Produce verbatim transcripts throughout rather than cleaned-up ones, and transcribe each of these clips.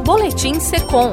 Boletim Secom.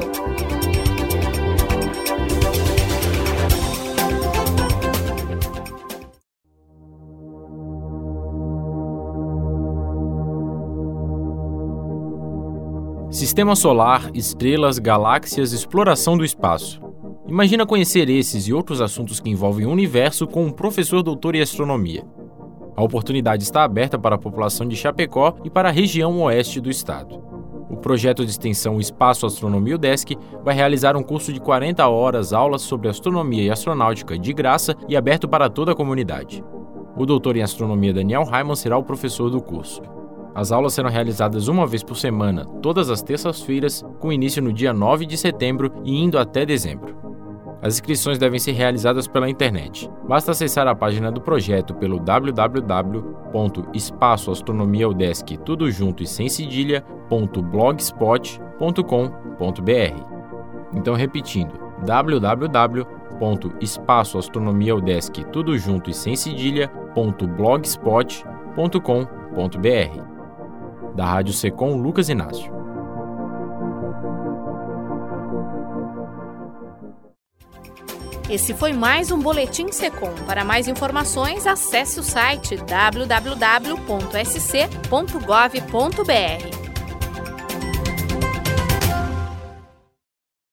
Sistema solar, estrelas, galáxias, exploração do espaço. Imagina conhecer esses e outros assuntos que envolvem o universo com um professor doutor em astronomia. A oportunidade está aberta para a população de Chapecó e para a região oeste do estado. O projeto de extensão Espaço Astronomia UDESC vai realizar um curso de quarenta horas aulas sobre astronomia e astronáutica de graça e aberto para toda a comunidade. O doutor em astronomia Daniel Raimann será o professor do curso. As aulas serão realizadas uma vez por semana, todas as terças-feiras, com início no dia nove de setembro e indo até dezembro. As inscrições devem ser realizadas pela internet. Basta acessar a página do projeto pelo w w w ponto espaço astronomia udesc tudo junto e sem cedilha ponto blogspot ponto com ponto b r. Então, repetindo, w w w ponto espaço astronomia udesc tudo junto e sem cedilha ponto blogspot ponto com ponto b r. Da Rádio Secom, Lucas Inácio. Esse foi mais um Boletim Secom. Para mais informações, acesse o site w w w ponto s c ponto gov ponto b r.